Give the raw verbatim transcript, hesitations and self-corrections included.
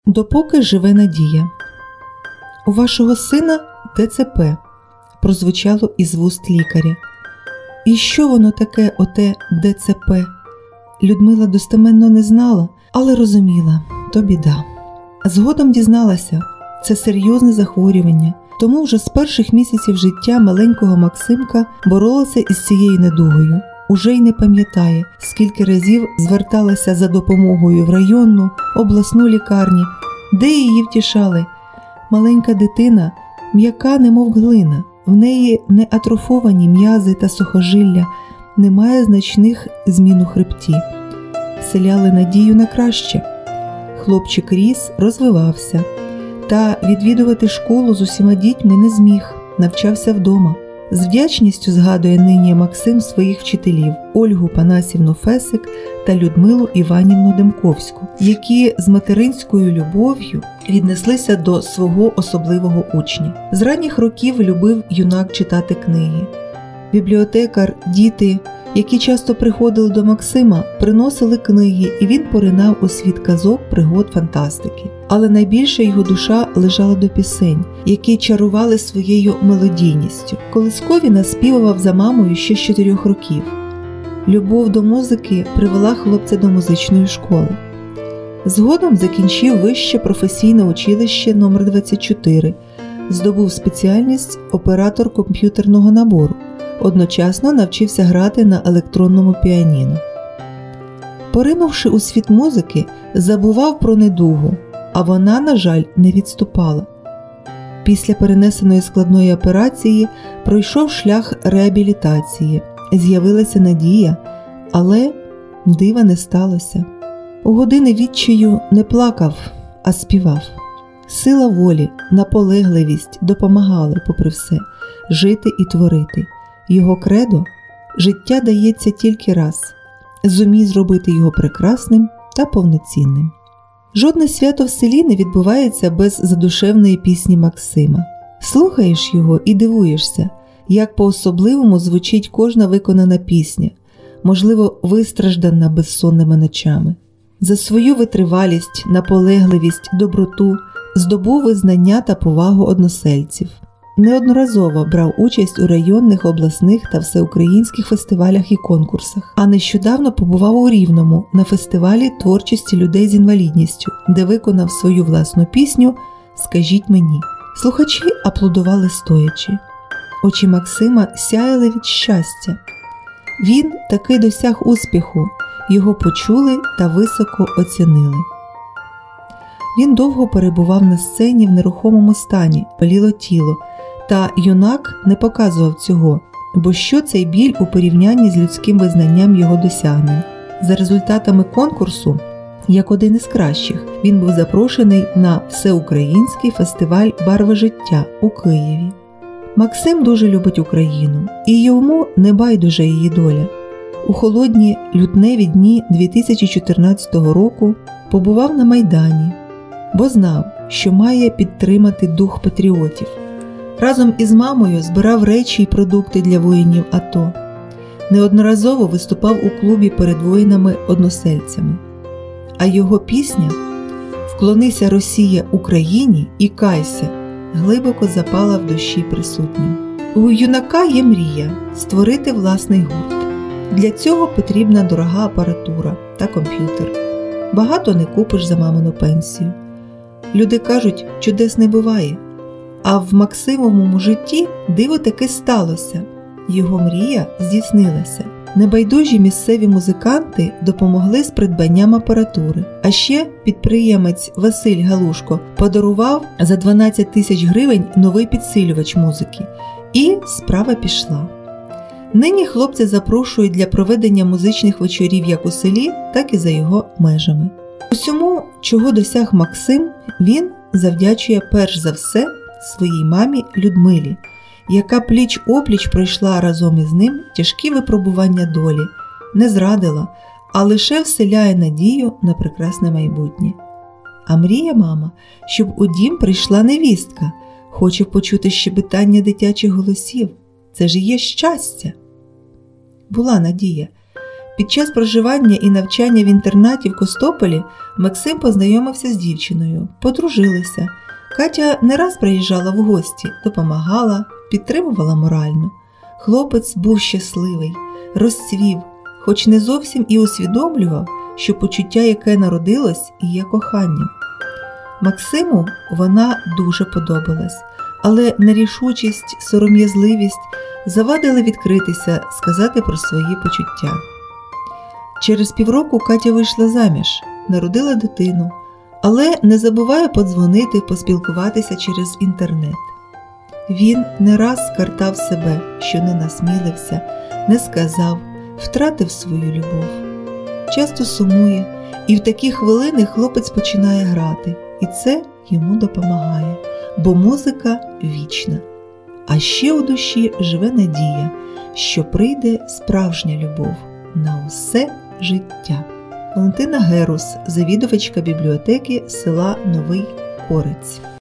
Допоки живе надія. У вашого сина Д Ц П, прозвучало із вуст лікаря. І що воно таке, оте Д Ц П? Людмила достеменно не знала, але розуміла – то біда. Згодом дізналася – це серйозне захворювання, тому вже з перших місяців життя маленького Максимка боролася із цією недугою. Уже й не пам'ятає, скільки разів зверталася за допомогою в районну, обласну лікарні, де її втішали. Маленька дитина м'яка, немов глина, в неї не атрофовані м'язи та сухожилля, немає значних змін у хребті. Вселяли надію на краще. Хлопчик ріс, розвивався, та відвідувати школу з усіма дітьми не зміг, навчався вдома. З вдячністю згадує нині Максим своїх вчителів Ольгу Панасівну Фесик та Людмилу Іванівну Демковську, які з материнською любов'ю віднеслися до свого особливого учня. З ранніх років любив юнак читати книги. Бібліотекар, діти, які часто приходили до Максима, приносили книги, і він поринав у світ казок, пригод, фантастики. Але найбільше його душа лежала до пісень, які чарували своєю мелодійністю. Колискові наспівував за мамою ще з чотирьох років. Любов до музики привела хлопця до музичної школи. Згодом закінчив вище професійне училище номер двадцять чотири, здобув спеціальність оператор комп'ютерного набору. Одночасно навчився грати на електронному піаніно. Поринувши у світ музики, забував про недугу, а вона, на жаль, не відступала. Після перенесеної складної операції пройшов шлях реабілітації, з'явилася надія, але дива не сталося. У години відчаю не плакав, а співав. Сила волі, наполегливість допомагали, попри все, жити і творити. Його кредо – життя дається тільки раз, зумій зробити його прекрасним та повноцінним. Жодне свято в селі не відбувається без задушевної пісні Максима. Слухаєш його і дивуєшся, як по-особливому звучить кожна виконана пісня, можливо, вистраждана безсонними ночами. За свою витривалість, наполегливість, доброту здобув визнання та повагу односельців. Неодноразово брав участь у районних, обласних та всеукраїнських фестивалях і конкурсах, а нещодавно побував у Рівному на фестивалі творчості людей з інвалідністю, де виконав свою власну пісню «Скажіть мені». Слухачі аплодували стоячи. Очі Максима сяяли від щастя. Він таки досяг успіху, його почули та високо оцінили. Він довго перебував на сцені в нерухомому стані, боліло тіло, та юнак не показував цього, бо що цей біль у порівнянні з людським визнанням його досягнень. За результатами конкурсу, як один із кращих, він був запрошений на всеукраїнський фестиваль «Барви життя» у Києві. Максим дуже любить Україну, і йому не байдужа її доля. У холодні лютневі дні дві тисячі чотирнадцятого року побував на Майдані, бо знав, що має підтримати дух патріотів. Разом із мамою збирав речі й продукти для воїнів АТО. Неодноразово виступав у клубі перед воїнами-односельцями. А його пісня «Вклонися, Росія, Україні і кайся» глибоко запала в душі присутнім. У юнака є мрія – створити власний гурт. Для цього потрібна дорога апаратура та комп'ютер. Багато не купиш за мамину пенсію. Люди кажуть, чудес не буває. А в Максимовому житті диво таки сталося. Його мрія здійснилася. Небайдужі місцеві музиканти допомогли з придбанням апаратури. А ще підприємець Василь Галушко подарував за дванадцять тисяч гривень новий підсилювач музики. І справа пішла. Нині хлопця запрошують для проведення музичних вечорів як у селі, так і за його межами. Усьому, чого досяг Максим, він завдячує перш за все своїй мамі Людмилі, яка пліч-опліч пройшла разом із ним тяжкі випробування долі, не зрадила, а лише вселяє надію на прекрасне майбутнє. А мріє мама, щоб у дім прийшла невістка, хоче почути щебетання дитячих голосів. Це ж є щастя. Була надія. Під час проживання і навчання в інтернаті в Костополі Максим познайомився з дівчиною, подружилися. Катя не раз приїжджала в гості, допомагала, підтримувала морально. Хлопець був щасливий, розцвів, хоч не зовсім і усвідомлював, що почуття, яке народилось, і є коханням. Максиму вона дуже подобалась, але нерішучість, сором'язливість завадили відкритися, сказати про свої почуття. Через півроку Катя вийшла заміж, народила дитину, але не забуває подзвонити, поспілкуватися через інтернет. Він не раз картав себе, що не насмілився, не сказав, втратив свою любов. Часто сумує, і в такі хвилини хлопець починає грати, і це йому допомагає, бо музика вічна. А ще у душі живе надія, що прийде справжня любов на усе життя. Валентина Герус, завідувачка бібліотеки села Новий Корець.